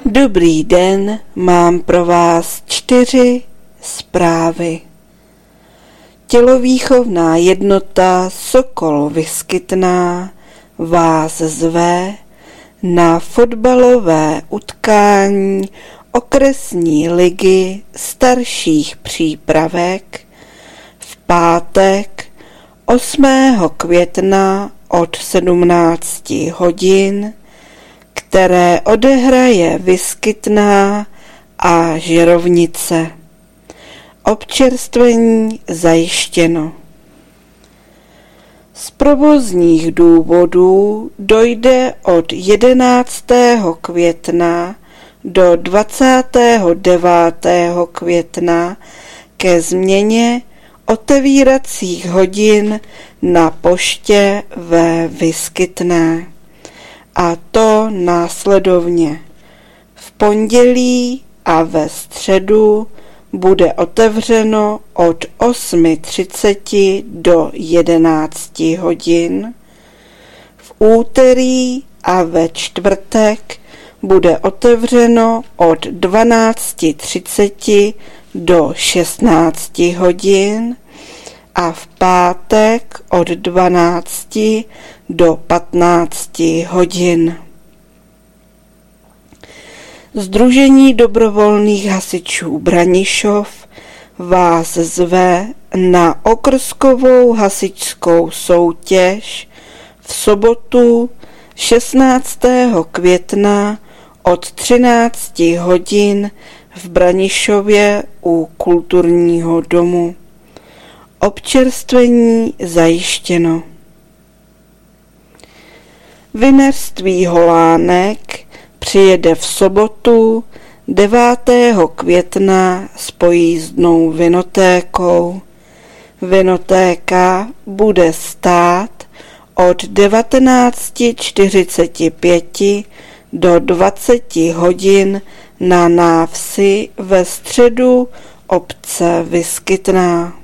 Dobrý den, mám pro vás 4 zprávy. Tělovýchovná jednota Sokol Vyskytná vás zve na fotbalové utkání okresní ligy starších přípravek v pátek 8. května od 17 hodin, které odehraje Vyskytná a Žirovnice. Občerstvení zajištěno. Z provozních důvodů dojde od 11. května do 29. května ke změně otevíracích hodin na poště ve Vyskytné. A to následovně. V pondělí a ve středu bude otevřeno od 8:30 do 11 hodin. V úterý a ve čtvrtek bude otevřeno od 12:30 do 16 hodin a v pátek od 12 do 15 hodin. Sdružení dobrovolných hasičů Branišov vás zve na okrskovou hasičskou soutěž v sobotu 16. května od 13 hodin v Branišově u kulturního domu. Občerstvení zajištěno. Vinařství Holánek přijede v sobotu 9. května s pojízdnou vinotékou. Vinotéka bude stát od 19:45 do 20 hodin na návsi ve středu obce Vyskytná.